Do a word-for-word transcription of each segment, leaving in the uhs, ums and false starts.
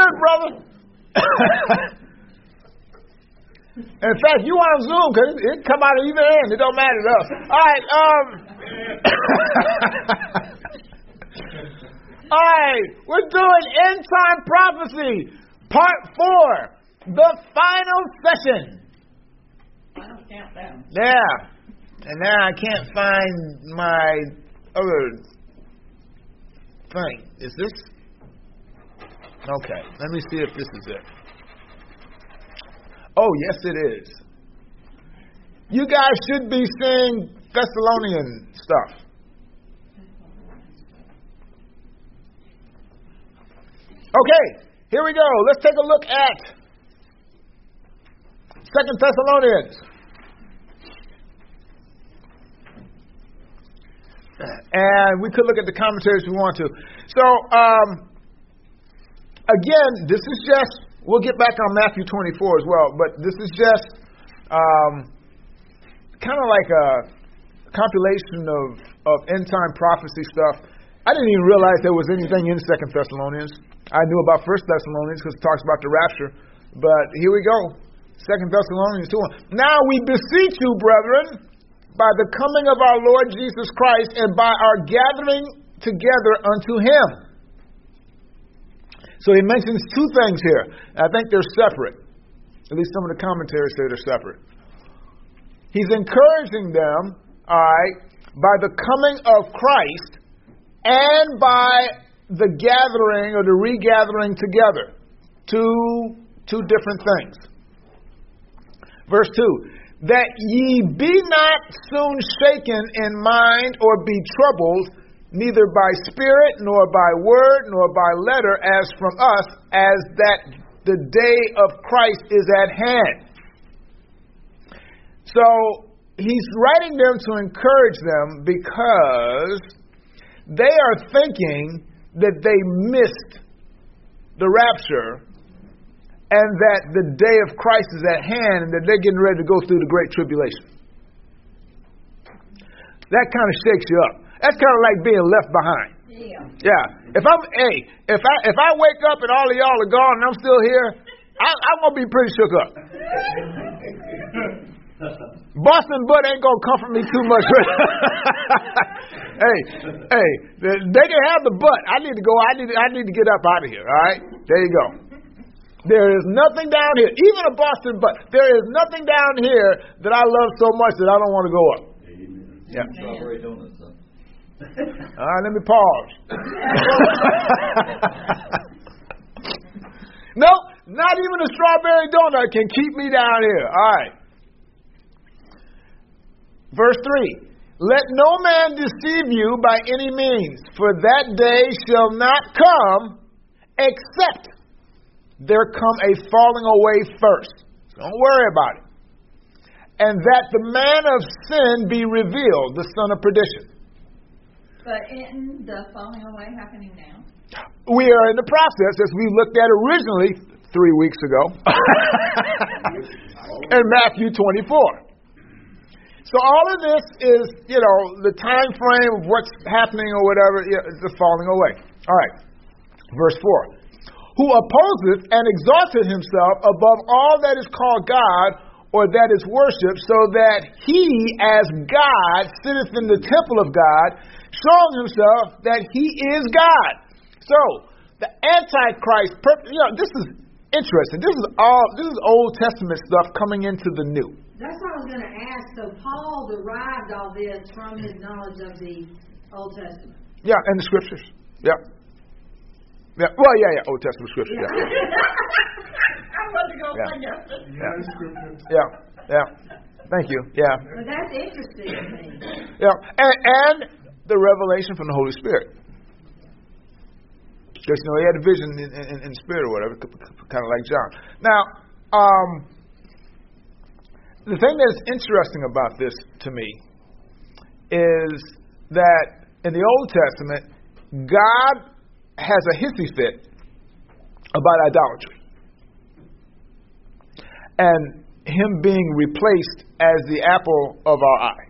good, brother. In fact, you on Zoom, because it can come out of either end. It don't matter to us. All right. Um, all right. We're doing End Time Prophecy, Part four, the final session. Final countdown. Yeah. And now I can't find my other thing. Is this? Okay. Let me see if this is it. Oh, yes, it is. You guys should be seeing Thessalonian stuff. Okay, here we go. Let's take a look at Second Thessalonians. And we could look at the commentaries if we want to. So, um, again, this is just... We'll get back on Matthew twenty-four as well, but this is just um, kind of like a compilation of, of end-time prophecy stuff. I didn't even realize there was anything in Second Thessalonians. I knew about First Thessalonians because it talks about the rapture, but here we go. Second Thessalonians two. Now we beseech you, brethren, by the coming of our Lord Jesus Christ and by our gathering together unto Him. So he mentions two things here. I think they're separate. At least some of the commentaries say they're separate. He's encouraging them, all right, by the coming of Christ and by the gathering or the regathering together. Two, two different things. Verse two. That ye be not soon shaken in mind or be troubled, neither by spirit, nor by word, nor by letter, as from us, as that the day of Christ is at hand. So, he's writing them to encourage them because they are thinking that they missed the rapture and that the day of Christ is at hand and that they're getting ready to go through the Great Tribulation. That kind of shakes you up. That's kind of like being left behind. Yeah. Yeah. If I'm, hey, if I if I wake up and all of y'all are gone and I'm still here, I, I'm gonna be pretty shook up. Boston Butt ain't gonna comfort me too much. hey, hey, they can have the butt. I need to go. I need. I need to get up out of here. All right. There you go. There is nothing down here, even a Boston butt. There is nothing down here that I love so much that I don't want to go up. Amen. Yeah. Strawberry donuts. All right, let me pause. Nope, not even a strawberry donut can keep me down here. All right. Verse three. Let no man deceive you by any means, for that day shall not come except there come a falling away first. Don't worry about it. And that the man of sin be revealed, the son of perdition. But isn't the falling away happening now? We are in the process, as we looked at originally three weeks ago, in Matthew twenty-four. So all of this is, you know, the time frame of what's happening or whatever, is the falling away. All right, verse four. Who opposeth and exalteth himself above all that is called God or that is worshipped, so that he as God sitteth in the temple of God, showing himself that he is God. So, the Antichrist, you know, this is interesting. This is all, this is Old Testament stuff coming into the New. That's what I was going to ask. So, Paul derived all this from his knowledge of the Old Testament. Yeah, and the Scriptures. Yeah. Yeah. Well, yeah, yeah, Old Testament Scriptures, yeah. I want to go yeah. find out. Yeah. Yeah, yeah. Thank you, yeah. But that's interesting to me. Yeah, and, and the revelation from the Holy Spirit. Because, you know, he had a vision in, in, in spirit or whatever, kind of like John. Now, um, the thing that's interesting about this to me is that in the Old Testament, God has a hissy fit about idolatry. And him being replaced as the apple of our eye.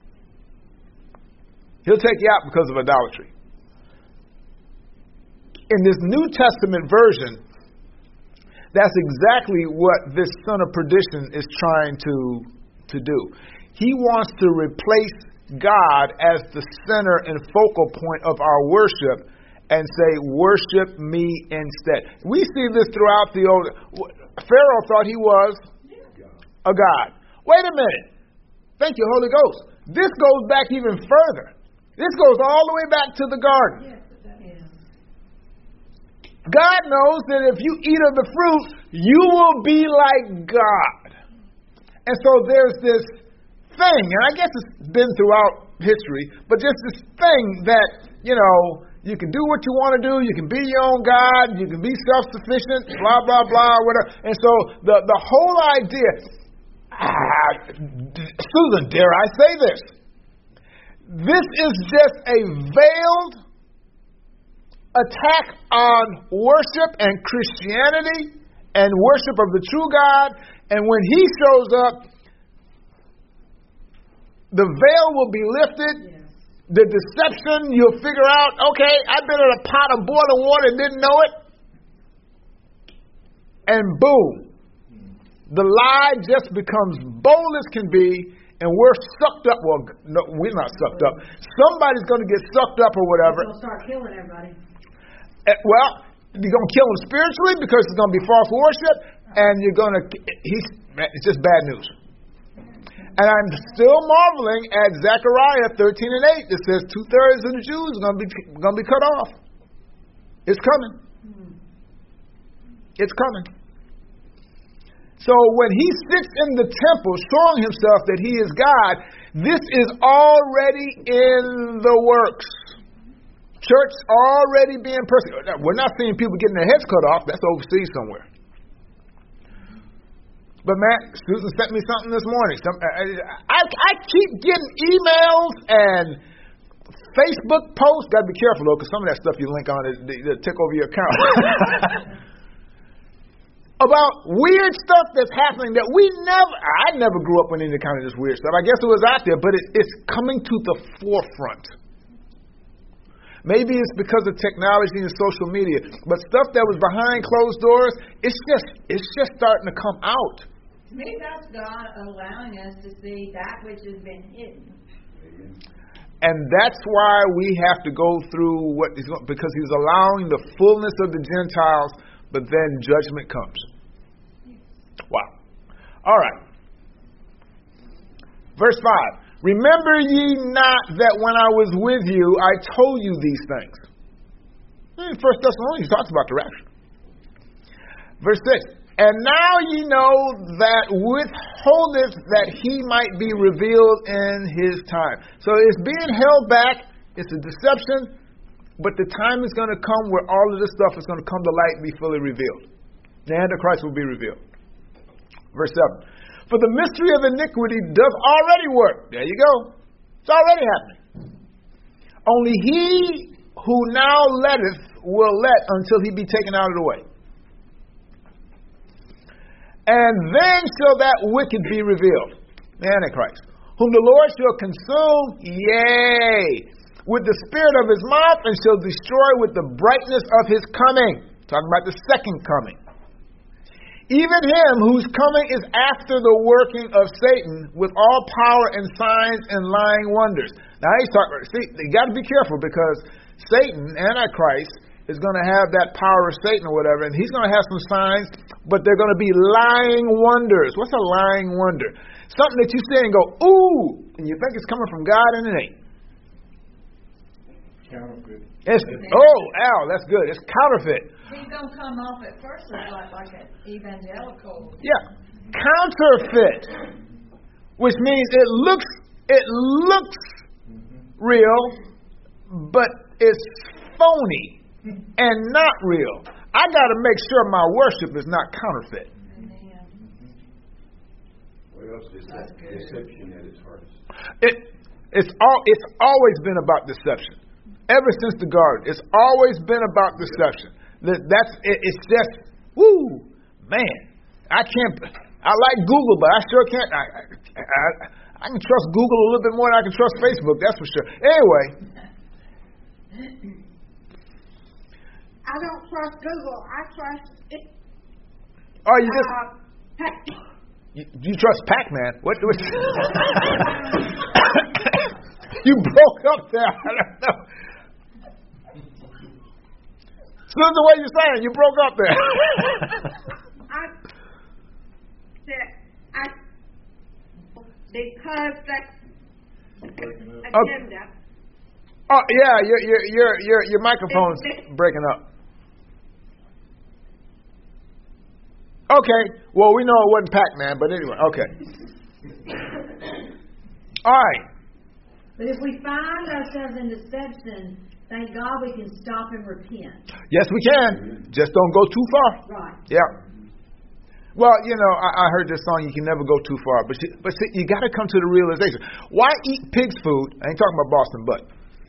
He'll take you out because of idolatry. In this New Testament version, That's exactly what this son of perdition is trying to, to do. He wants to replace God as the center and focal point of our worship and say, worship me instead. We see this throughout the Old. Pharaoh thought he was a god. Wait a minute. Thank you, Holy Ghost. This goes back even further. This goes all the way back to the garden. God knows that if you eat of the fruit, you will be like God. And so there's this thing, and I guess it's been throughout history, but just this thing that, you know, you can do what you want to do, you can be your own God, you can be self-sufficient, blah, blah, blah, whatever. And so the, the whole idea, ah, Susan, dare I say this? This is just a veiled attack on worship and Christianity and worship of the true God. And when he shows up, the veil will be lifted. Yes. The deception, you'll figure out, okay, I've been in a pot of boiling water and didn't know it. And boom, the lie just becomes bold as can be, and we're sucked up. Well, no, we're not sucked up. Somebody's going to get sucked up or whatever. We'll start killing everybody. Well, you're going to kill him spiritually because it's going to be false worship, and you're going to, he's, it's just bad news. And I'm still marveling at Zechariah thirteen and eight that says two-thirds of the Jews are going to be, going to be cut off. It's coming. It's coming. So when he sits in the temple showing himself that he is God, this is already in the works. Church already being persecuted. We're not seeing people getting their heads cut off. That's overseas somewhere. But man, Susan sent me something this morning. Some, I, I keep getting emails and Facebook posts. Got to be careful though, because some of that stuff you link on it, it'll take over your account. About weird stuff that's happening that we never. I never grew up with any kind of this weird stuff. I guess it was out there, but it, it's coming to the forefront. Maybe it's because of technology and social media, but stuff that was behind closed doors, it's just it's just starting to come out. To me, that's God allowing us to see that which has been hidden. And that's why we have to go through what he's going, because he's allowing the fullness of the Gentiles, but then judgment comes. Wow. All right. Verse five. Remember ye not that when I was with you, I told you these things. In First Thessalonians, he talks about the rapture. Verse six. And now ye know that withholdeth that he might be revealed in his time. So it's being held back. It's a deception. But the time is going to come where all of this stuff is going to come to light and be fully revealed. The Antichrist will be revealed. Verse seven. For the mystery of iniquity doth already work. There you go. It's already happening. Only he who now letteth will let until he be taken out of the way. And then shall that wicked be revealed, the Antichrist, whom the Lord shall consume, yea, with the spirit of his mouth, and shall destroy with the brightness of his coming. Talking about the second coming. Even him whose coming is after the working of Satan with all power and signs and lying wonders. Now he's talking, see, you got to be careful because Satan, Antichrist, is going to have that power of Satan or whatever, and he's going to have some signs, but they're going to be lying wonders. What's a lying wonder? Something that you say and go, ooh, and you think it's coming from God and it ain't. Counterfeit. It's, oh, Al, that's good. It's counterfeit. He's going to come off at first like, like an evangelical. Yeah, counterfeit, which means it looks it looks mm-hmm. real, but it's phony and not real. I got to make sure my worship is not counterfeit. Mm-hmm. What else is that deception at its hardest? It it's all it's always been about deception. Ever since the garden, it's always been about deception. That's it, it's just, woo, man. I can't. I like Google, but I sure can't. I, I, I, I can trust Google a little bit more than I can trust Facebook. That's for sure. Anyway, I don't trust Google. I trust it. Or you just Uh, Pac- you, you trust Pac-Man? What? what you broke up there. I don't know. So that's the way you're saying. You broke up there. I said, I, because that's agenda. Oh yeah, your your your your your microphone's breaking up. Okay, well we know it wasn't Pac-Man, but anyway, okay. All right. But if we find ourselves in deception, thank God we can stop and repent. Yes, we can. Just don't go too far. Right. Yeah. Well, you know, I, I heard this song. You can never go too far, but you, but see, you got to come to the realization. Why eat pig's food? I ain't talking about Boston, but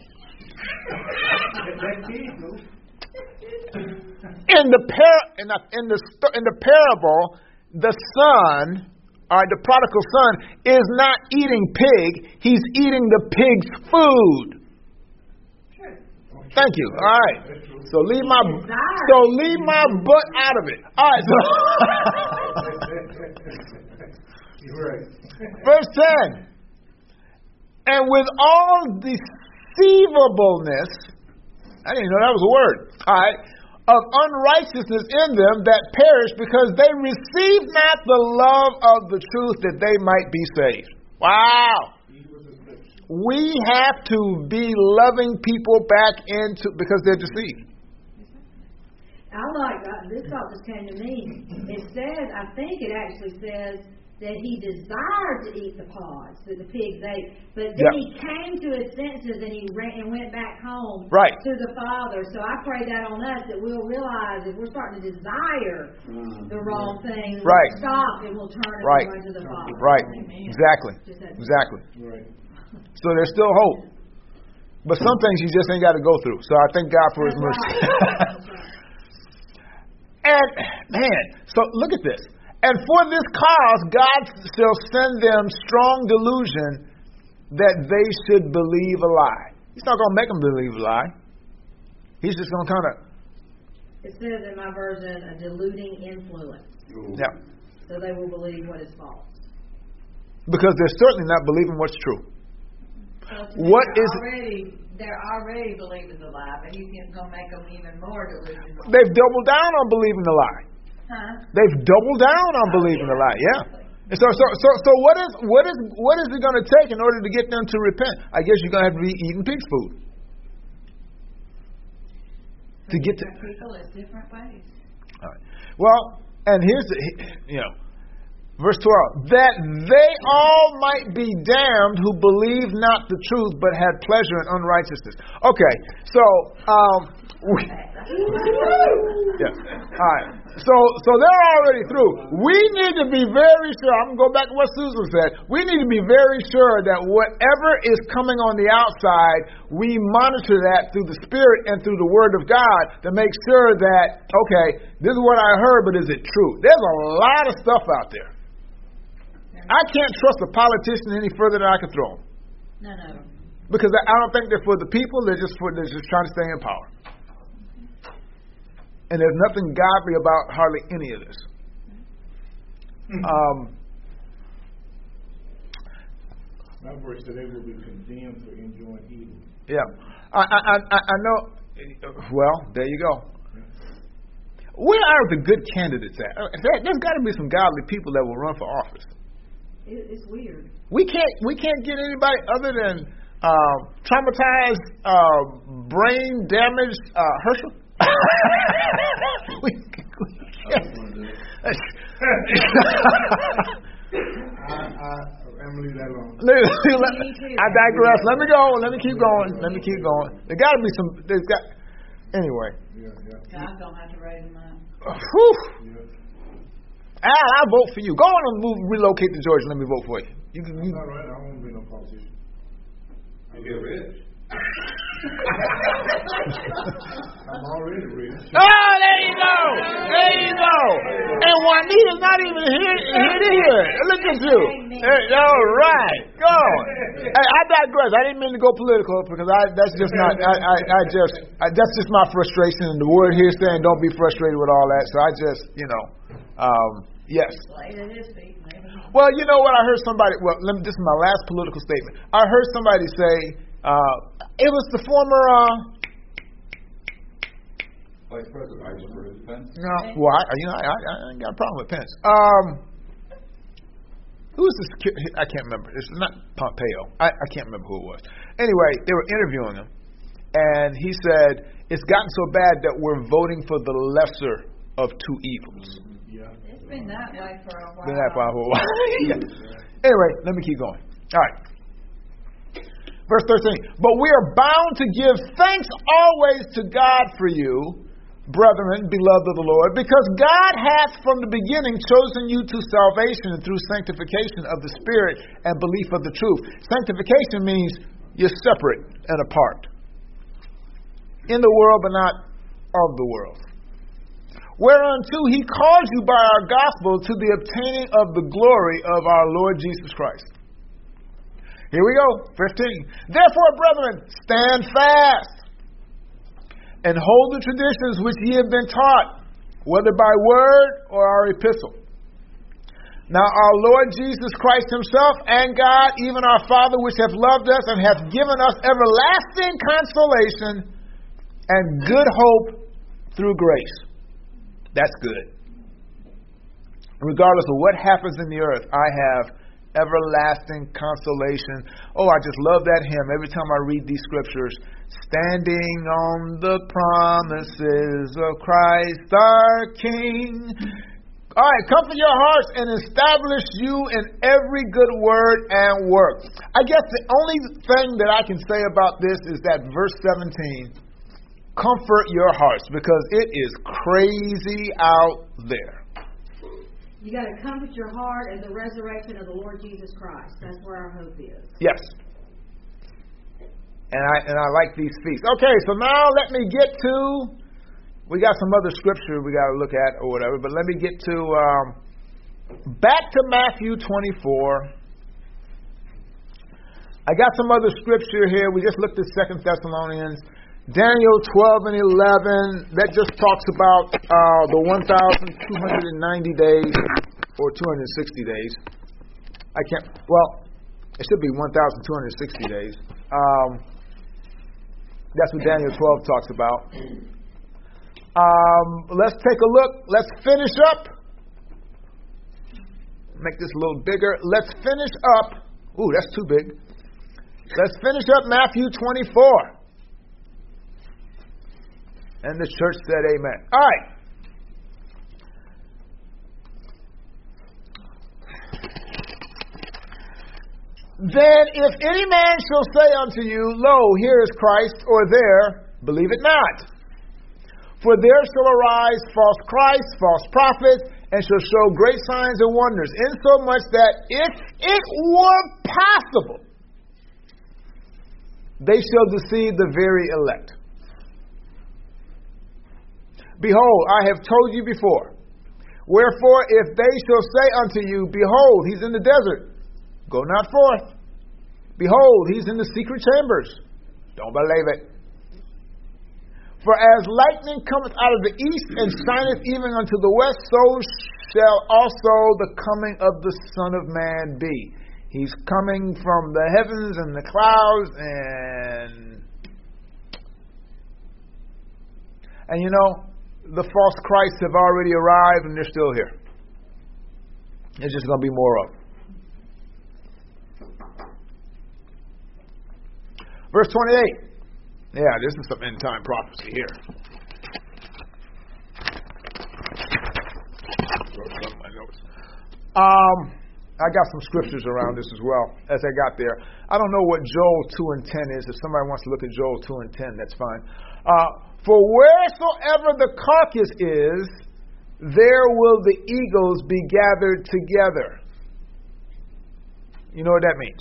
in the par in the in the in the parable, the son, or the prodigal son, is not eating pig. He's eating the pig's food. Thank you. All right. So leave my so leave my butt out of it. All right. So verse ten. And with all deceivableness, I didn't know that was a word. All right. Of unrighteousness in them that perish, because they receive not the love of the truth, that they might be saved. Wow. We have to be loving people back into, because they're deceived. I like uh, this thought just came to me. It says, I think it actually says that he desired to eat the pods that the pigs ate, but then Yep. he came to his senses and he ran and went back home Right. to the Father. So I pray that on us, that we'll realize if we're starting to desire the wrong thing, we'll Right. stop and we'll turn Right. and run to the Father. Right. Amen. Exactly. Just that- Exactly. Right. So there's still hope. But some things you just ain't got to go through. So I thank God for His That's mercy. right. That's right. And, man, so look at this. And for this cause, God shall send them strong delusion that they should believe a lie. He's not going to make them believe a lie. He's just going to kind of... It says in my version, a deluding influence. Yeah. So they will believe what is false. Because they're certainly not believing what's true. So to What they're is- already they're already believing the lie, but he's going to make them even more delusional. They've doubled down on believing the lie. Huh? They've doubled down on believing the lie. Yeah. And so, so, so, so, what is, what is, what is it going to take in order to get them to repent? I guess you're going to have to be eating pig's food to get to. People in different ways. All right. Well, and here's the, you know, verse twelve, that they all might be damned who believe not the truth, but had pleasure in unrighteousness. Okay, so, um, we, yeah, all right. So, so they're already through. We need to be very sure. I'm going to go back to what Susan said. We need to be very sure that whatever is coming on the outside, we monitor that through the Spirit and through the Word of God to make sure that, okay, this is what I heard, but is it true? There's a lot of stuff out there. I can't trust a politician any further than I can throw them. None of them. Because I don't think they're for the people. They're just for they're just trying to stay in power. And there's nothing godly about hardly any of this. Um, My verse said they will be condemned for enjoying evil. yeah, I, I, I, I know. Well, there you go. Where are the good candidates at? There, there's got to be some godly people that will run for office. It, it's weird. We can't. We can't get anybody other than uh, traumatized, uh, brain damaged uh, Herschel. we, we can't. I, I, I'm gonna leave that alone. Let- let- I digress. Let me go. Let me keep going. Let me keep going. There got to be some. There's got. Anyway. Yeah, yeah, God's going to have to raise them up. Whew. yeah. Al, I'll vote for you. Go on and move, relocate to Georgia. Let me vote for you. You can. You, That's all right. I don't want to be no politician. You get rich. I'm already rich. oh, there you go. There you go. And Juanita's not even here, here to hear it. Look at you. There- all right. Go on. I, I digress. I didn't mean to go political because I, that's just not. I, I, I just I, that's just my frustration. And the word here saying don't be frustrated with all that. So I just, you know, um, yes. Well, you know what? I heard somebody. Well, let me, this is my last political statement. I heard somebody say uh, it was the former. Uh, Vice President, Vice President Pence. No, well, I, you know, I, I, I ain't got a problem with Pence. Um, who's this? I can't remember. It's not Pompeo. I, I can't remember who it was. Anyway, they were interviewing him, and he said it's gotten so bad that we're voting for the lesser of two evils. Yeah. It's been that way for a while. Been that way for a while. Yeah. Anyway, let me keep going. All right. Verse thirteen. But we are bound to give thanks always to God for you, brethren, beloved of the Lord, because God hath from the beginning chosen you to salvation through sanctification of the Spirit and belief of the truth. Sanctification means you're separate and apart. In the world, but not of the world. Whereunto he calls you by our gospel to the obtaining of the glory of our Lord Jesus Christ. Here we go, fifteen. Therefore, brethren, stand fast and hold the traditions which ye have been taught, whether by word or our epistle. Now our Lord Jesus Christ himself and God, even our Father, which hath loved us and hath given us everlasting consolation and good hope through grace. That's good. Regardless of what happens in the earth, I have everlasting consolation. Oh, I just love that hymn. Every time I read these scriptures, standing on the promises of Christ our King. All right, comfort your hearts and establish you in every good word and work. I guess the only thing that I can say about this is that verse seventeen, comfort your hearts, because it is crazy out there. You got to comfort your heart in the resurrection of the Lord Jesus Christ. That's where our hope is. Yes. And I and I like these feasts. Okay, so now let me get to, we got some other scripture we got to look at or whatever, but let me get to, um, back to Matthew twenty-four. I got some other scripture here. We just looked at Second Thessalonians. Daniel twelve and eleven, that just talks about uh, the one thousand two hundred ninety days, or two hundred sixty days. I can't, well, it should be one thousand two hundred sixty days. Um, that's what Daniel twelve talks about. Um, let's take a look. Let's finish up. Make this a little bigger. Let's finish up. Ooh, that's too big. Let's finish up Matthew twenty-four. And the church said amen. All right. Then if any man shall say unto you, lo, here is Christ, or there, believe it not. For there shall arise false Christs, false prophets, and shall show great signs and wonders, insomuch that if it were possible, they shall deceive the very elect. Behold, I have told you before. Wherefore, if they shall say unto you, behold, he's in the desert, go not forth. Behold, he's in the secret chambers, don't believe it. For as lightning cometh out of the east and shineth even unto the west, so shall also the coming of the Son of Man be. He's coming from the heavens and the clouds, and and you know, the false Christs have already arrived and they're still here. There's just going to be more of them. Verse twenty-eight. Yeah, this is some end time prophecy here. Um, I got some scriptures around this as well as I got there. I don't know what Joel two and ten is. If somebody wants to look at Joel two and ten, that's fine. Uh, For wheresoever the carcass is, there will the eagles be gathered together. You know what that means?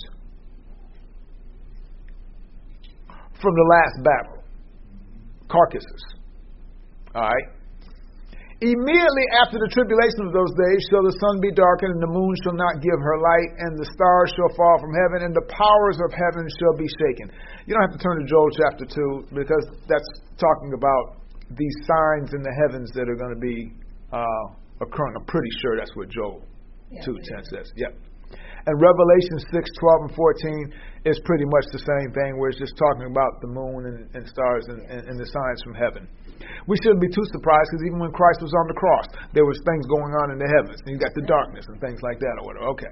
From the last battle. Carcasses. Alright? Immediately after the tribulation of those days shall the sun be darkened, and the moon shall not give her light, and the stars shall fall from heaven, and the powers of heaven shall be shaken. You don't have to turn to Joel chapter two, because that's talking about these signs in the heavens that are going to be uh, occurring. I'm pretty sure that's what Joel Yeah, two ten says. Yep. And Revelation six, twelve, and fourteen is pretty much the same thing, where it's just talking about the moon and, and stars and, and, and the signs from heaven. We shouldn't be too surprised, because even when Christ was on the cross, there was things going on in the heavens. And you got the darkness and things like that or whatever. Okay.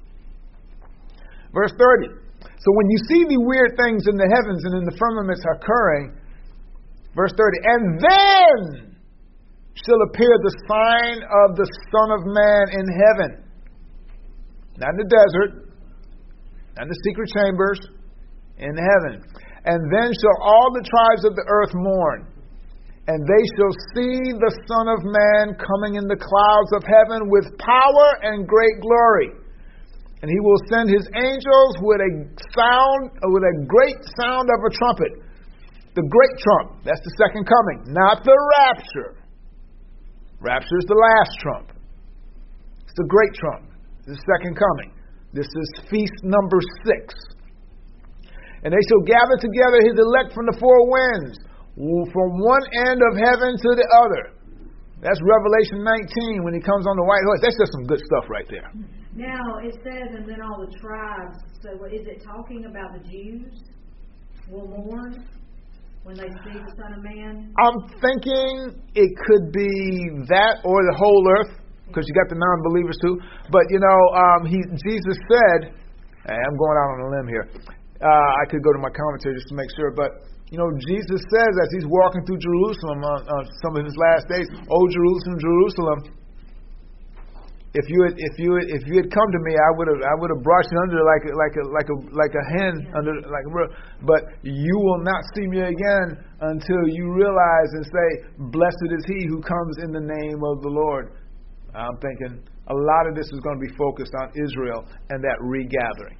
Verse thirty. So when you see the weird things in the heavens and in the firmaments occurring, verse thirty, and then shall appear the sign of the Son of Man in heaven. Not in the desert, not in the secret chambers, in heaven. And then shall all the tribes of the earth mourn, and they shall see the Son of Man coming in the clouds of heaven with power and great glory. And he will send his angels with a sound, with a great sound of a trumpet. The great trump, that's the second coming, not the rapture. Rapture is the last trump. It's the great trump, the second coming. This is feast number six. And they shall gather together his elect from the four winds, from one end of heaven to the other. That's Revelation nineteen when he comes on the white horse. That's just some good stuff right there. Now, it says, and then all the tribes. So is it talking about the Jews will mourn when they see the Son of Man? I'm thinking it could be that or the whole earth, because you got the non-believers too. But, you know, um, he Jesus said, hey, I'm going out on a limb here. Uh, I could go to my commentary just to make sure, but you know, Jesus says as he's walking through Jerusalem on, on some of his last days, "Oh Jerusalem, Jerusalem, if you had, if you had, if you had come to me, I would have I would have brought you under like a, like a like a like a hen under like a roof. But you will not see me again until you realize and say, blessed is he who comes in the name of the Lord." I'm thinking a lot of this is going to be focused on Israel and that regathering.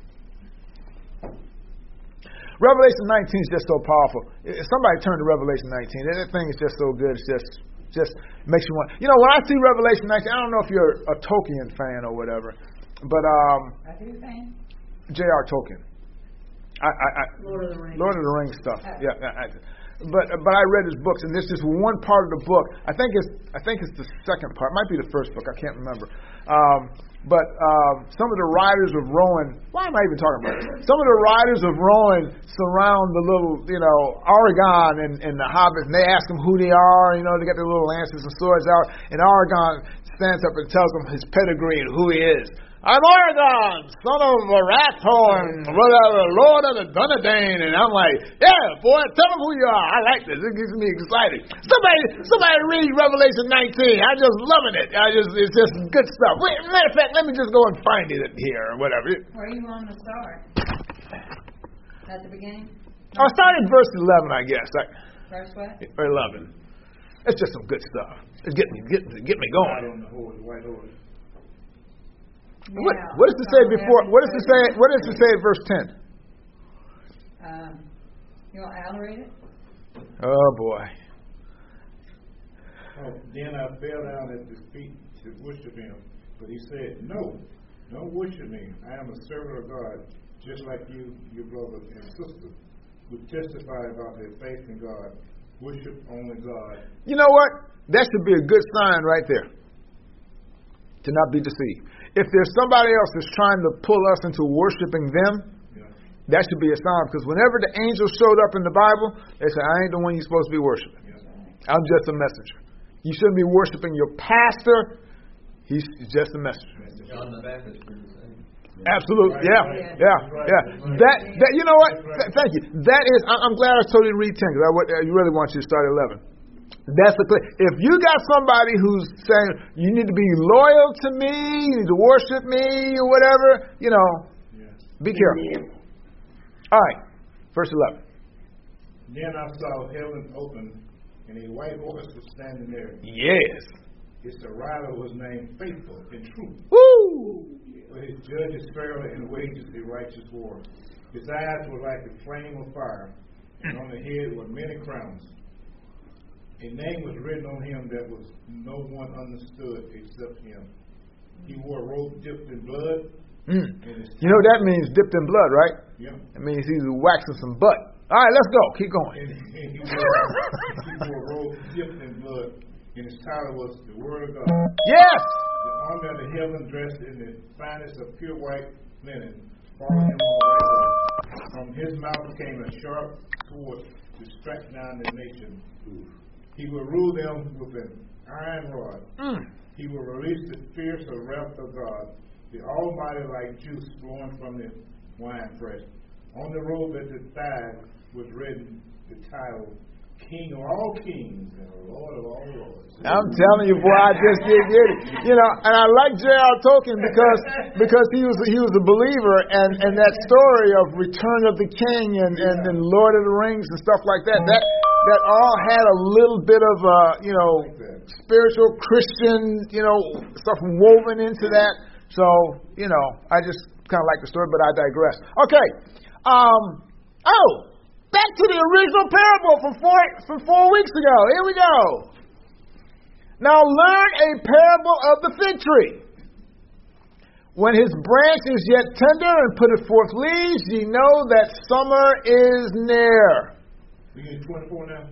Revelation nineteen is just so powerful. Somebody turn to Revelation nineteen. That thing is just so good. It's just, just makes you want. You know, when I see Revelation nineteen, I don't know if you're a Tolkien fan or whatever, but um, I do fan. J R. Tolkien. I, I, I, Lord of the Rings. Lord of the Rings stuff. Yeah. I, I, but but I read his books, and there's just one part of the book. I think it's I think it's the second part. It might be the first book. I can't remember. Um, But uh, some of the riders of Rohan, why am I even talking about this? Some of the riders of Rohan surround the little, you know, Aragorn and, and the hobbits, and they ask them who they are. You know, they got their little lances and swords out, and Aragorn stands up and tells them his pedigree and who he is. I'm Aragorn, son of Arathorn, whatever, Lord of the Dunedain. And I'm like, yeah, boy, tell them who you are. I like this. It gets me excited. Somebody, somebody read Revelation nineteen. I'm just loving it. I just, it's just good stuff. Wait, matter of fact, let me just go and find it here or whatever. Where you want to start? At the beginning? I'll start at verse eleven, I guess. I, Verse what? or eleven. It's just some good stuff. It's get me, get, get me going. Right on the horse, white horse. What, what does it say before? What does it say? What does it say at verse ten? Um, you want to alliterate it? Oh boy. Oh, then I fell down at his feet to worship him. But he said, no, don't worship me. I am a servant of God, just like you, your brother and sister, who testify about their faith in God. Worship only God. You know what? That should be a good sign right there. To not be deceived. If there's somebody else that's trying to pull us into worshiping them, Yeah. that should be a sign. Because whenever the angels showed up in the Bible, they said, I ain't the one you're supposed to be worshiping. Yeah. I'm just a messenger. You shouldn't be worshiping your pastor. He's just a messenger. John the Baptist did the same. Absolutely, Right, yeah, right. yeah, Right, yeah. right. That, that, you know what? Right. Th- thank you. That is, I- I'm glad I told you to read ten because I, would- I really want you to start at eleven. That's the thing. If you got somebody who's saying you need to be loyal to me, you need to worship me, or whatever, you know, Yeah. be careful. All right, verse eleven. Then I saw heaven open, and a white horse was standing there. Yes. His rider was named Faithful and True. Woo! For his judges fairly and wages a righteous war. His eyes were like a flame of fire, and on the head were many crowns. A name was written on him that was no one understood except him. He wore a robe dipped in blood. Mm. You know what that means, dipped in blood, right? Yeah. It means he's waxing some butt. All right, let's go. Keep going. And, and he, wore, he wore a robe dipped in blood, and his title was the Word of God. Yes! The army of the heaven dressed in the finest of pure white linen, following him on the right. From his mouth came a sharp sword to strike down the nation. He will rule them with an iron rod. Mm. He will release the fierce wrath of God, the Almighty, like juice flowing from the winepress. On the robe at the thigh was written the title, King of all kings and Lord of all lords. I'm telling you, boy, I just did get it. You know, and I like J R. Tolkien because because he was he was a believer, and, and that story of Return of the King and, and, and Lord of the Rings and stuff like that, that that all had a little bit of uh, you know, spiritual Christian, you know, stuff woven into that. So, you know, I just kind of like the story, but I digress. Okay. Um, oh, back to the original parable from four, from four weeks ago. Here we go. Now learn a parable of the fig tree. When his branch is yet tender and putteth forth leaves, ye know that summer is near. We in twenty-four now?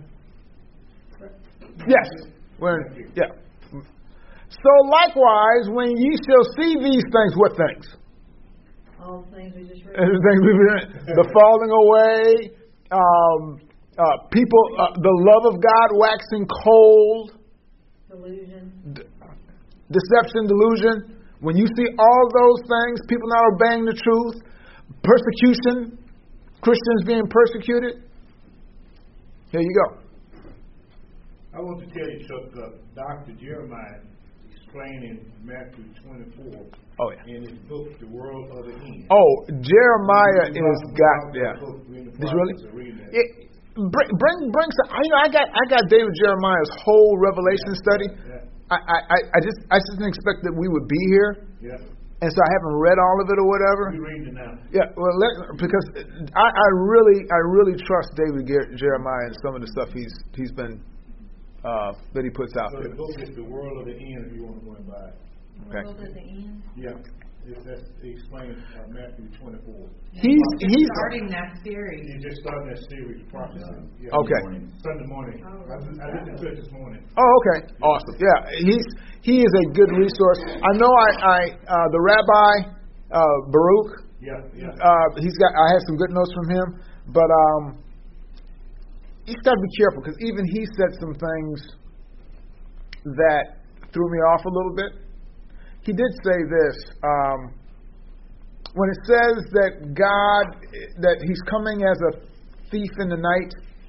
Yes. We're in, yeah. So likewise, when ye shall see these things, what things? All the things we just read. The falling away, um, uh, people, uh, the love of God waxing cold. Delusion. D- deception, delusion. When you see all those things, people not obeying the truth, persecution, Christians being persecuted. Here you go. I want to tell you, Chuck, uh, Doctor Jeremiah explaining Matthew twenty-four. Oh, yeah. In his book, The World of the End. Oh, Jeremiah is got, yeah. Did you really? It, bring, bring, bring some, you know, I got, I got David Jeremiah's whole Revelation yeah, study. Yeah. I, I, I just, I just didn't expect that we would be here. Yeah. And so I haven't read all of it or whatever. We're reading it now. Yeah, well, let, because I, I really, I really trust David Jeremiah and some of the stuff he's, he's been, uh, that he puts out so there. The book is The World of the End, if you want to go and buy it. Okay. World at the end. Yeah. It, that's explained uh, Matthew twenty-four. He's he's starting that series. He's just starting that series, prophecy. Yeah. Okay. Sunday morning. Oh, I, I listened to it this morning. Oh, okay. Awesome. Yeah, he's he is a good resource. I know I, I uh, the rabbi uh, Baruch. Yeah, yeah. Uh, he's got. I had some good notes from him, but um, he's got to be careful because even he said some things that threw me off a little bit. He did say this, um, when it says that God, that he's coming as a thief in the night,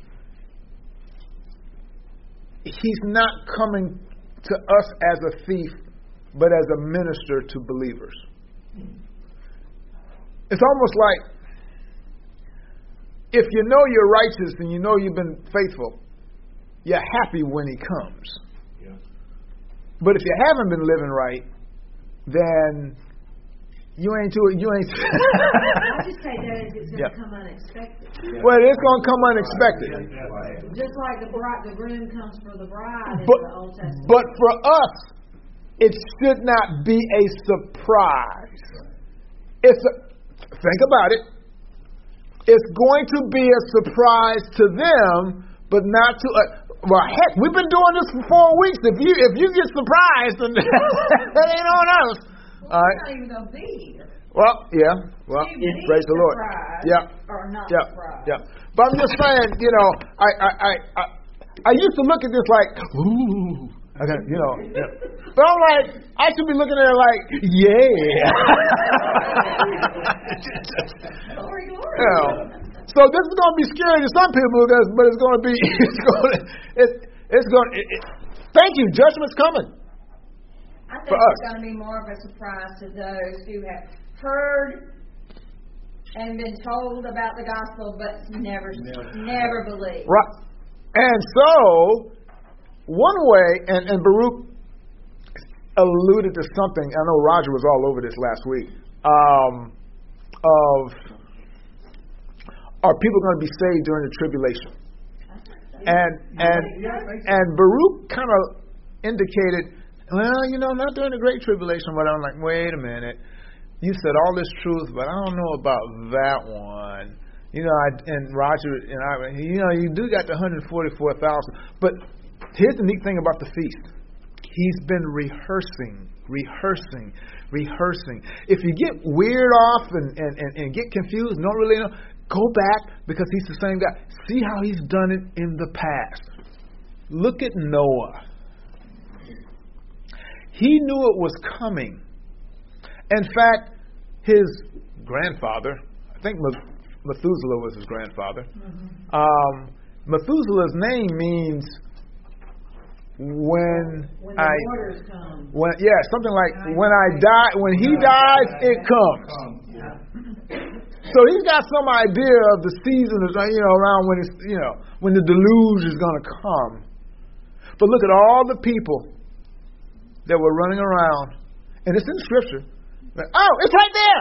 he's not coming to us as a thief, but as a minister to believers. It's almost like, if you know you're righteous and you know you've been faithful, you're happy when he comes. Yeah. But if you haven't been living right, then you ain't too, you ain't. I just take that as it's going to Yeah. come unexpected. Well, it's going to come unexpected. Just like the bride, the groom comes for the bride in But, the Old Testament. but for us, it should not be a surprise. It's a, think about it. It's going to be a surprise to them, but not to us. Well, heck, we've been doing this for four weeks. If you if you get surprised, then that ain't on us. Well, All right. we're not even going to be here. Well, yeah. Well, You be praise the Lord. surprised Yeah. Or not Yeah. surprised. Yeah. But I'm just saying, you know, I I I I, I used to look at this like, ooh, I got, you know. Yeah. But I'm like, I should be looking at it like, yeah. Glory, glory. You know. So this is going to be scary to some people, but it's going to be, it's going to, it, it's going to, it, it, thank you, judgment's coming. I think For it's us. going to be more of a surprise to those who have heard and been told about the gospel, but never, Never. never believed. Right. And so, one way, and, and Baruch alluded to something, I know Roger was all over this last week, um, of, are people going to be saved during the tribulation? And and and Baruch kind of indicated, well, you know, not during the Great Tribulation, but I'm like, wait a minute. You said all this truth, but I don't know about that one. You know, I, and Roger and I, you know, you do got the one hundred forty-four thousand. But here's the neat thing about the feast. He's been rehearsing, rehearsing, rehearsing. If you get weird off and, and, and, and get confused, don't really know, go back because he's the same guy. See how he's done it in the past. Look at Noah. He knew it was coming. In fact, his grandfather, I think Methuselah was his grandfather. Mm-hmm. Um, Methuselah's name means when, when I, the waters come. When, yeah, something like when I die, when he dies, it comes. So he's got some idea of the season, you know, around when it's, you know, when the deluge is going to come. But look at all the people that were running around, and it's in Scripture. Oh, it's right there.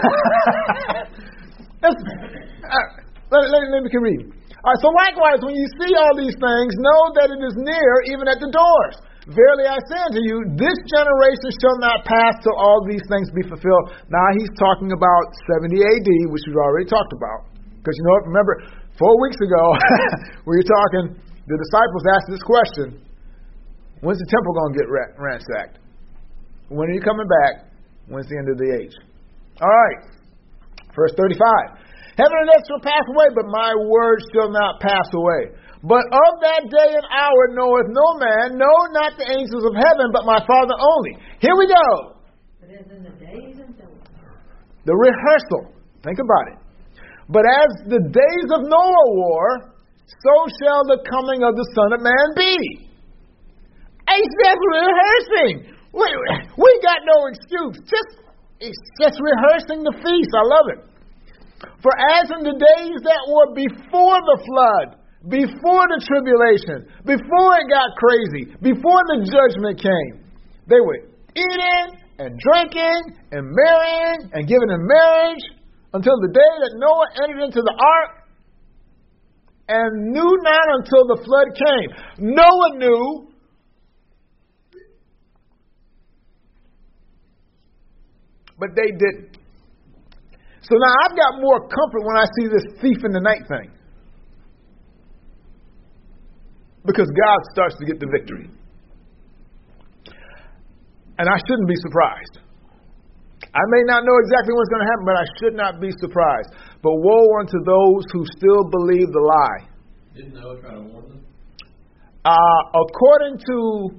That's, uh, let, let, let me keep reading. All right, so likewise, when you see all these things, know that it is near, even at the doors. Verily I say unto you, this generation shall not pass till all these things be fulfilled. Now he's talking about seventy A D, which we've already talked about. Because you know what? Remember, four weeks ago, we were talking, the disciples asked this question: when's the temple going to get ransacked? When are you coming back? When's the end of the age? All right. Verse thirty-five. Heaven and earth shall pass away, but my word shall not pass away. But of that day and hour knoweth no man, no, not the angels of heaven, but my Father only. Here we go. But as in the days of Noah. The rehearsal. Think about it. But as the days of Noah were, so shall the coming of the Son of Man be. It's just rehearsing. We, we got no excuse. Just It's just rehearsing the feast. I love it. For as in the days that were before the flood, before the tribulation, before it got crazy, before the judgment came, they were eating and drinking and marrying and giving in marriage until the day that Noah entered into the ark, and knew not until the flood came. Noah knew. But they didn't. So now I've got more comfort when I see this thief in the night thing. Because God starts to get the victory. And I shouldn't be surprised. I may not know exactly what's going to happen, but I should not be surprised. But woe unto those who still believe the lie. Didn't Noah try to warn them? Uh, according to,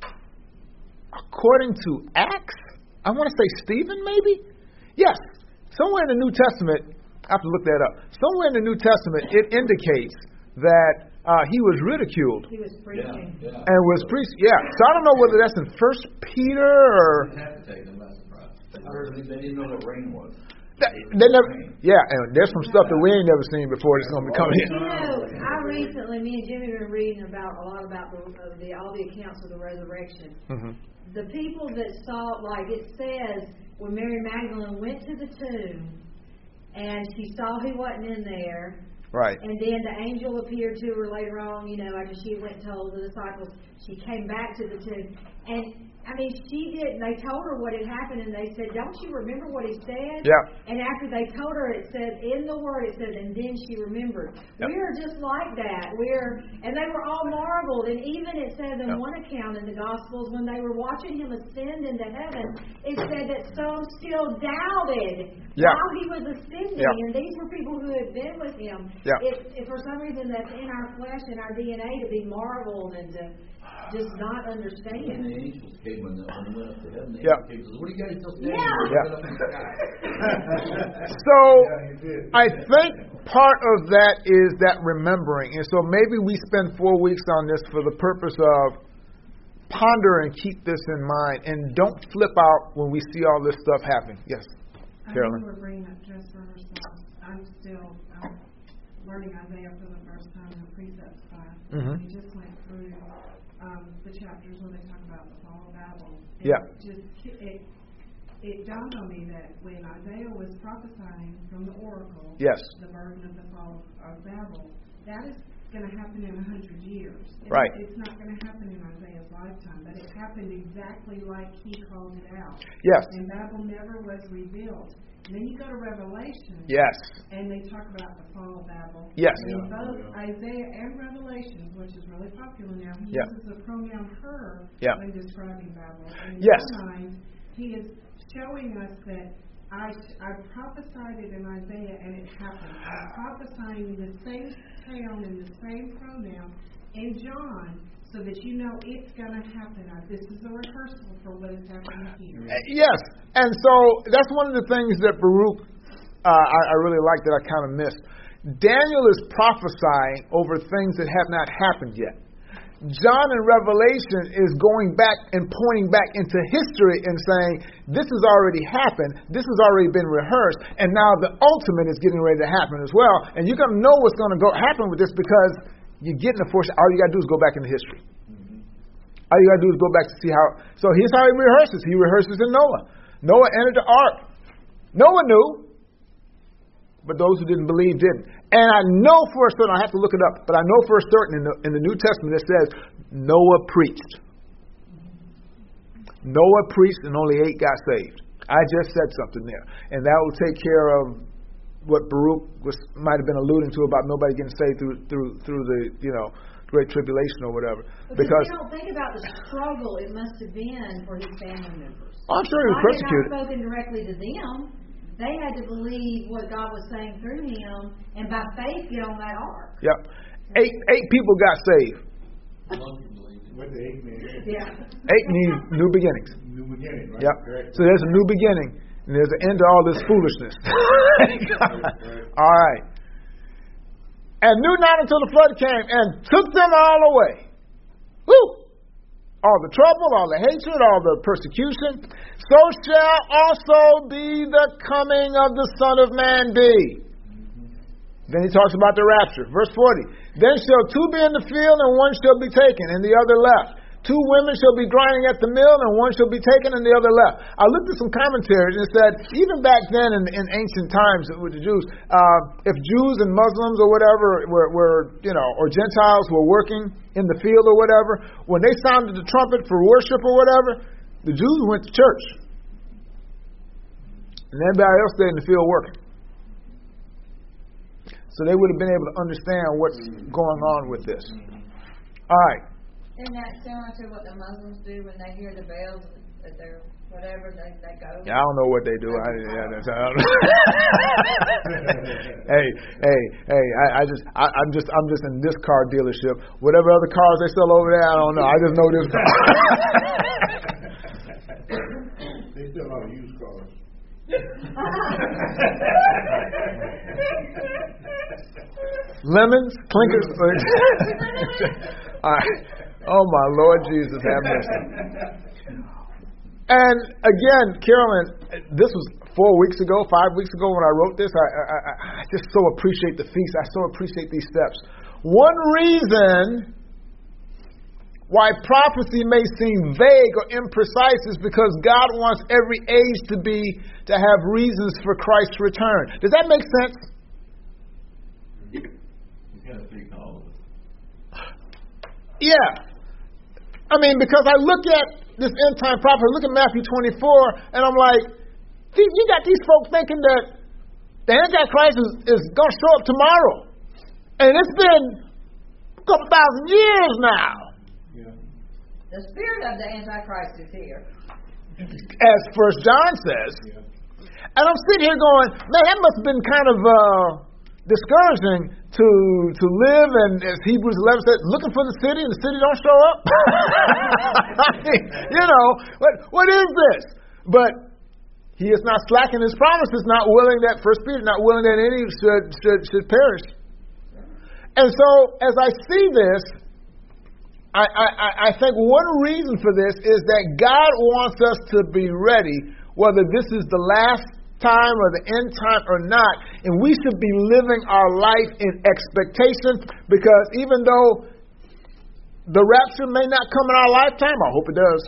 according to Acts, I want to say Stephen, maybe? Yes. Somewhere in the New Testament, I have to look that up. Somewhere in the New Testament, it indicates that uh, he was ridiculed. He was preaching. Yeah, yeah. And was preached. Yeah. So I don't know whether that's in First Peter or. They have to take them by surprise. I heard they didn't know what rain was. That, they never, yeah, and there's some stuff that we ain't never seen before that's going to be coming in. You know, I recently, me and Jimmy have been reading about a lot about the, uh, the all the accounts of the resurrection. Mm-hmm. The people that saw, like it says, when Mary Magdalene went to the tomb and she saw he wasn't in there. Right. And then the angel appeared to her later on, you know, after she went and told the disciples, she came back to the tomb. And, I mean, she did, they told her what had happened, and they said, don't you remember what he said? Yeah. And after they told her, it said, in the Word, it said, and then she remembered. Yep. We are just like that. We're, and they were all marveled. And even it says in yep. one account in the Gospels, when they were watching him ascend into heaven, it said that some still doubted yep. while he was ascending. Yep. And these were people who had been with him. Yep. If, if for some reason that's in our flesh and our D N A to be marveled and to just not understand. When the angels came when they went up to heaven, the yeah. angels came, what are you guys still standing yeah. here? Yeah. So, I think part of that is that remembering. And so maybe we spend four weeks on this for the purpose of ponder and keep this in mind. And don't flip out when we see all this stuff happening. Yes, Carolyn. I think we're bringing up just for ourselves. I'm still um, learning Isaiah for the first time in the precepts class. Mm-hmm. We just went through um, the chapters when they talk about the fall of Babel. And yeah. It just it, it dawned on me that when Isaiah was prophesying from the oracle, yes. the burden of the fall of Babel, that is going to happen in a hundred years. And Right. It's not going to happen in Isaiah's lifetime, but it happened exactly like he called it out. Yes. And Babel never was rebuilt. And then you go to Revelation. Yes. And they talk about the fall of Babel. Yes. And both Isaiah and Revelation, which is really popular now, he Yeah. uses the pronoun her Yeah. when describing Babel. And in Yes. our mind, he is showing us that I, I prophesied it in Isaiah and it happened. I'm prophesying the same town and the same pronoun in John so that you know it's going to happen. This is a rehearsal for what is happening here. Uh, Yes. And so that's one of the things that Baruch, uh, I, I really like that I kind of missed. Daniel is prophesying over things that have not happened yet. John in Revelation is going back and pointing back into history and saying, this has already happened, this has already been rehearsed, and now the ultimate is getting ready to happen as well. And you're going to know what's going to go happen with this because you're getting the force. All you got to do is go back into history. All you got to do is go back to see how. So here's how he rehearses. He rehearses in Noah. Noah entered the ark. Noah knew, but those who didn't believe didn't. And I know for a certain, I have to look it up, but I know for a certain in the, in the New Testament it says Noah preached. Noah preached and only eight got saved. I just said something there. And that will take care of what Baruch was, might have been alluding to about nobody getting saved through through through the, you know, Great Tribulation or whatever. Because, Because you don't think about the struggle it must have been for his family members. I'm sure he was God had persecuted. not spoken directly to them. They had to believe what God was saying through him, and by faith get on that ark. Yep. Eight eight people got saved. What the eight men? Yeah. Eight means new beginnings. New beginning, right? Yep. Correct. So there's a new beginning, and there's an end to all this foolishness. All right. And knew not until the flood came and took them all away. Woo! All the trouble, all the hatred, all the persecution. So shall also be the coming of the Son of Man be. Then he talks about the rapture. Verse forty. Then shall two be in the field, and one shall be taken, and the other left. Two women shall be grinding at the mill, and one shall be taken, and the other left. I looked at some commentaries, and it said, even back then in, in ancient times with the Jews, uh, if Jews and Muslims or whatever were, were, you know, or Gentiles were working in the field or whatever, when they sounded the trumpet for worship or whatever, the Jews went to church. And everybody else stayed in the field working. So they would have been able to understand what's going on with this. All right. Isn't that similar to what the Muslims do when they hear the bells that they're whatever they, they go? Yeah, I don't know what they do. I, yeah, that's, I don't know. hey, hey, hey! I, I just, I, I'm just, I'm just in this car dealership. Whatever other cars they sell over there, I don't know. I just know this car. They sell a lot of used cars. Lemons, clinkers. All right. Oh my Lord Jesus, have mercy. And again, Carolyn, this was four weeks ago, five weeks ago when I wrote this. I, I, I just so appreciate the feast. I so appreciate these steps. One reason why prophecy may seem vague or imprecise is because God wants every age to be to have reasons for Christ's return. Does that make sense? He's got to speak to all of us. Yeah. I mean, because I look at this end time prophecy, look at Matthew twenty-four, and I'm like, you got these folks thinking that the Antichrist is, is going to show up tomorrow. And it's been a couple thousand years now. Yeah. The spirit of the Antichrist is here. As First John says. Yeah. And I'm sitting here going, man, that must have been kind of uh, discouraging to to live, and as Hebrews eleven says, looking for the city, and the city don't show up. I mean, you know, what what is this? But he is not slacking his promises, not willing that, First Peter, not willing that any should should should perish. And so, as I see this, I, I, I think one reason for this is that God wants us to be ready, whether this is the last time or the end time or not, and we should be living our life in expectation, because even though the rapture may not come in our lifetime, I hope it does,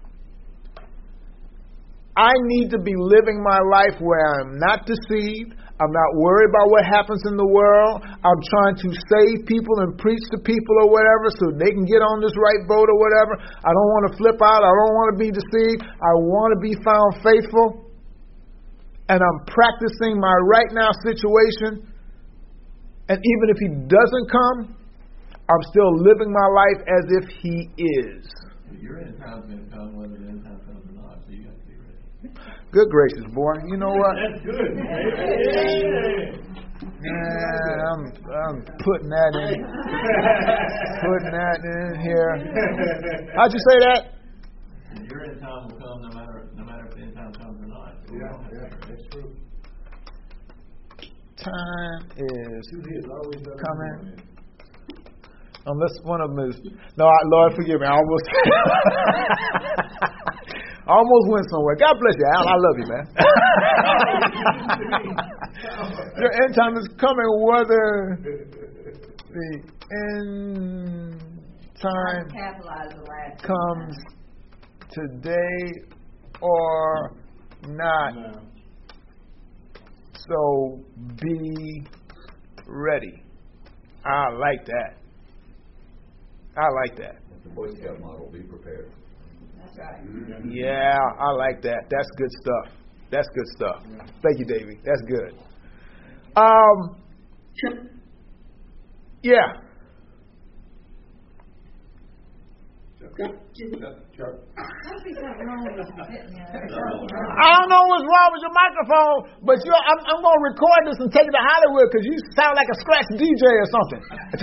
I need to be living my life where I'm not deceived, I'm not worried about what happens in the world. I'm trying to save people and preach to people or whatever so they can get on this right boat or whatever. I don't want to flip out. I don't want to be deceived. I want to be found faithful. And I'm practicing my right now situation. And even if he doesn't come, I'm still living my life as if he is. Your end time's going to come whether the end time comes or not, so you got to be ready. Good gracious, boy. You know what? That's good. Man, I'm, I'm putting that in. Putting that in here. How'd you say that? Your end time will come no matter no matter if the end time comes or not. So Yeah, yeah, that's true. Time is Always coming. Unless one of them is. No, I, Lord, forgive me. I almost. I almost went somewhere. God bless you, Al. I love you, man. Your end time is coming, whether the end time Capitalize the last comes today or not. No. So be ready. I like that. I like that. The Boy Scout model, be prepared. That's right. Yeah, I like that. That's good stuff. That's good stuff. Thank you, Davey. That's good. Um, yeah. Must be something wrong with it. I don't know what's wrong with your microphone, but you I'm, I'm going to record this and take it to Hollywood because you sound like a scratch D J or something. That's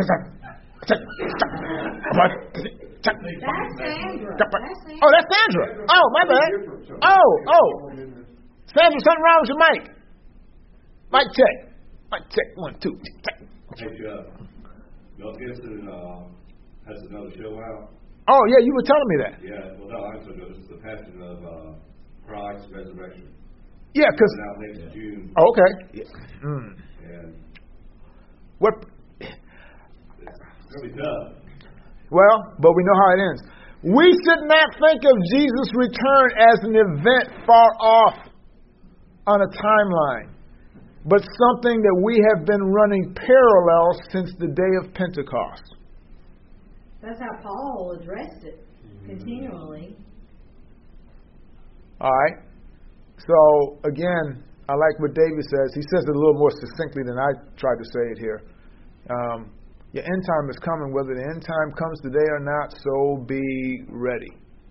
Sandra. That's Sandra. Oh, that's Sandra. Oh, my bad. Oh, oh. Sandra, something wrong with your mic. Mic check. Mic check. One, two. Check. Hey, Chuck. Mel Gibson uh, has another show out. Oh, yeah, you were telling me that. Yeah, well, no, I'm so good. This is the Passion of uh, Christ's Resurrection. Yeah, because. Coming out next June. Oh, okay. Yeah. Mm. And What? it's going to be tough. Well, but we know how it ends. We should not think of Jesus' return as an event far off on a timeline, but something that we have been running parallel since the day of Pentecost. That's how Paul addressed it continually. All right. So, again, I like what David says. He says it a little more succinctly than I tried to say it here. Um, Your end time is coming, whether the end time comes today or not, so be ready.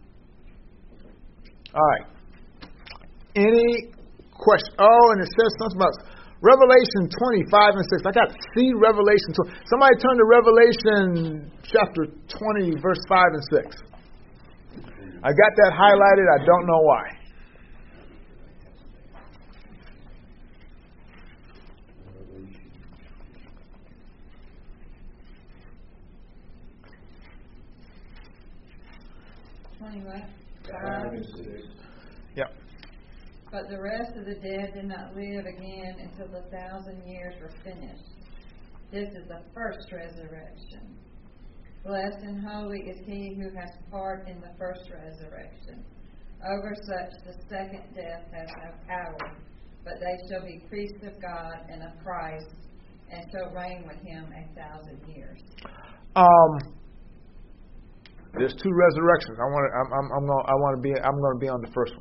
All right. Any question? Oh, and it says something about Revelation twenty-five and six. I got to see Revelation. Somebody turn to Revelation chapter twenty, verse five and six. I got that highlighted. I don't know why. What? Five and six. Yep. But the rest of the dead did not live again until the thousand years were finished. This is the first resurrection. Blessed and holy is he who has part in the first resurrection. Over such the second death has no power, but they shall be priests of God and of Christ, and shall reign with him a thousand years. Um. There's two resurrections. I want to. I'm. I'm, I'm going. I want to be. I'm going to be on the first one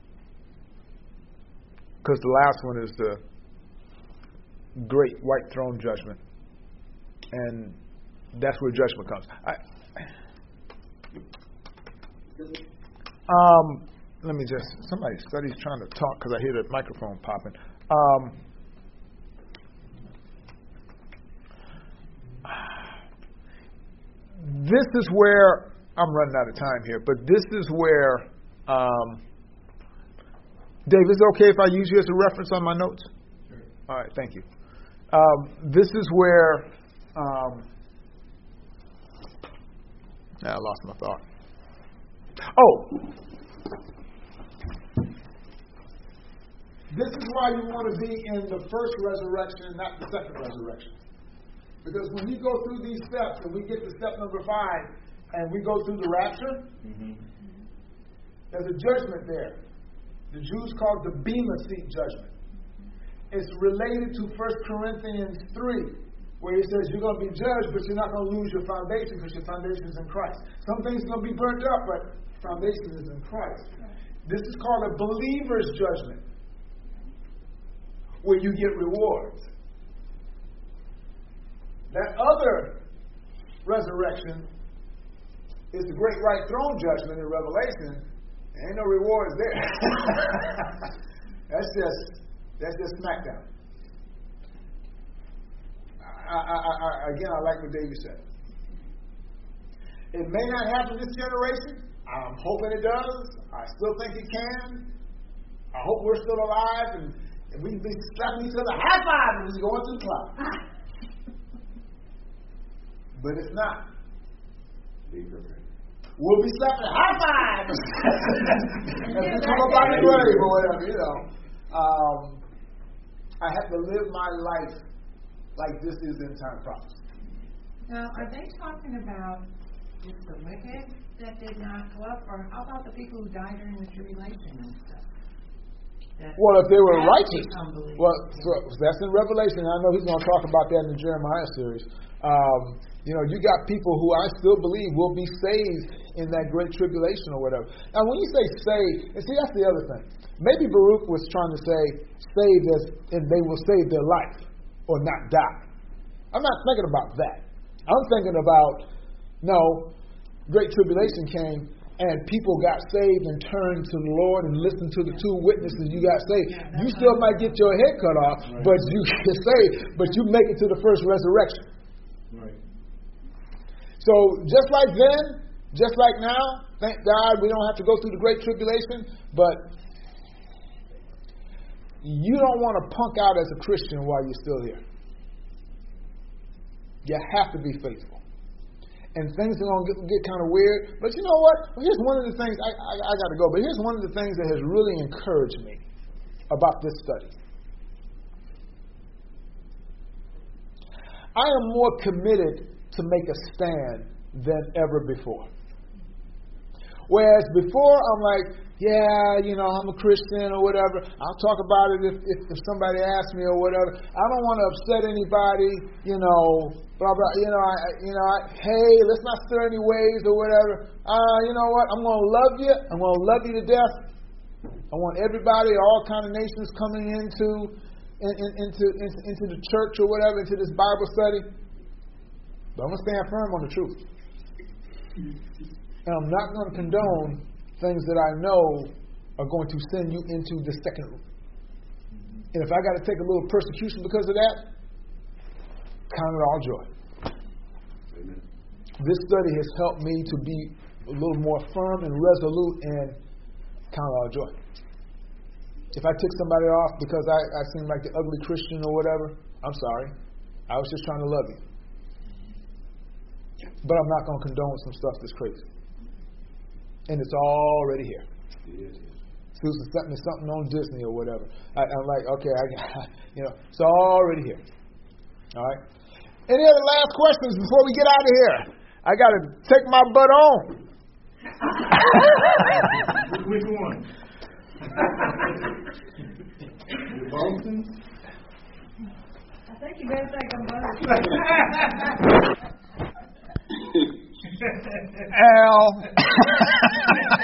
because the last one is the great white throne judgment, and that's where judgment comes. I, um. Let me just. Somebody studies trying to talk because I hear the microphone popping. Um. This is where. I'm running out of time here, but this is where, um, Dave, is it okay if I use you as a reference on my notes? Sure. All right, thank you. Um, this is where, um, I lost my thought. Oh, this is why you want to be in the first resurrection and not the second resurrection. Because when you go through these steps and we get to step number five, and we go through the rapture, mm-hmm. There's a judgment there. The Jews call it the Bema Seat judgment. it's related to First Corinthians three, where he says you're going to be judged, but you're not going to lose your foundation because your foundation is in Christ. Some things are going to be burnt up, but foundation is in Christ. This is called a believer's judgment, where you get rewards. That other resurrection is the great white throne judgment in Revelation. There ain't no rewards there. that's just that's just smackdown. I, I, I, again, I like what David said. It may not happen this generation. I'm hoping it does. I still think it can. I hope we're still alive and, and we can be slapping each other high five as we go into the cloud. But if not, be prepared. We'll be slapping high five as we come up out of the grave or whatever, you know. Um, I have to live my life like this is in time prophecy. Now, are they talking about just the wicked that did not go up, or how about the people who died during the tribulation and stuff? That well, if they were righteous, well, yeah. so that's in Revelation. I know he's going to talk about that in the Jeremiah series. Um, you know, you got people who I still believe will be saved in that great tribulation or whatever. Now, when you say saved, and see, that's the other thing. Maybe Baruch was trying to say saved as and they will save their life or not die. I'm not thinking about that. I'm thinking about, no, great tribulation came and people got saved and turned to the Lord and listened to the two witnesses. You got saved. Yeah, you still might get your head cut off, right. but you get saved. But you make it to the first resurrection. Right. So just like then, just like now, thank God we don't have to go through the great tribulation, but you don't want to punk out as a Christian while you're still here. You have to be faithful. And things are going to get, get kind of weird. But you know what? Well, here's one of the things, I, I, I got to go, but here's one of the things that has really encouraged me about this study. I am more committed to make a stand than ever before. Whereas before, I'm like, yeah, you know, I'm a Christian or whatever. I'll talk about it if, if, if somebody asks me or whatever. I don't want to upset anybody, you know, blah, blah, you know, I, you know, I, hey, let's not stir any waves or whatever. Uh, you know what? I'm going to love you. I'm going to love you to death. I want everybody, all kind of nations coming into, in, in, into, into, into the church or whatever, into this Bible study. But I'm going to stand firm on the truth. And I'm not going to condone things that I know are going to send you into the second room. And if I got to take a little persecution because of that, count it all joy. Amen. This study has helped me to be a little more firm and resolute and count it all joy. If I tick somebody off because I, I seem like the ugly Christian or whatever, I'm sorry. I was just trying to love you. But I'm not going to condone some stuff that's crazy. And it's already here. It is. Susan sent me something on Disney or whatever. I, I'm like, okay, I, you know, it's already here. All right. Any other last questions before we get out of here? I got to take my butt on. Which one? The Boltons? I think you better take them both. Al.